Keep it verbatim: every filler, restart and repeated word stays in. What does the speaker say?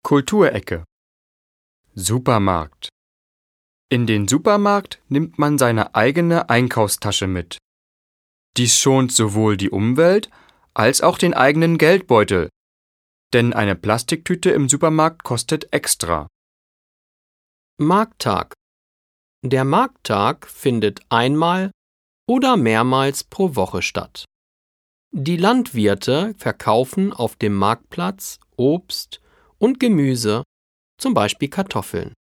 Kulturecke. Supermarkt. In den Supermarkt nimmt man seine eigene Einkaufstasche mit. Dies schont sowohl die Umwelt als auch den eigenen Geldbeutel, denn eine Plastiktüte im Supermarkt kostet extra. Markttag. Der Markttag findet einmal oder mehrmals pro Woche statt. Die Landwirte verkaufen auf dem Marktplatz Obst und Gemüse, zum Beispiel Kartoffeln.